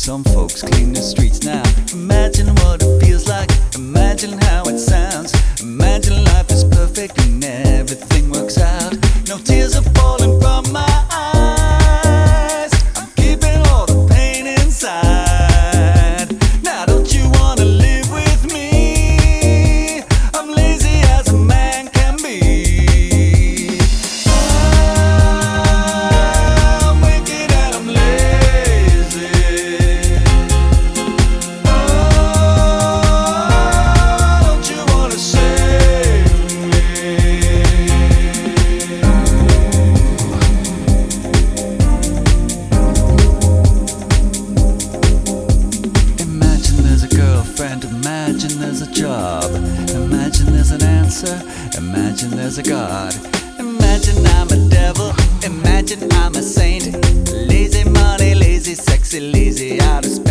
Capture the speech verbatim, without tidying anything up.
Some folks clean the streets now. Imagine what it feels like. Imagine how it sounds. Imagine life is perfect and everything works out. No tears are falling from my eyes. I'm keeping all the pain inside. Now don't you wanna live with me? I'm lazy as a man can be. I'm wicked and I'm lazy. Imagine there's a job. Imagine there's an answer. Imagine there's a God. Imagine I'm a devil. Imagine I'm a saint. Lazy money, lazy, sexy, lazy out of space.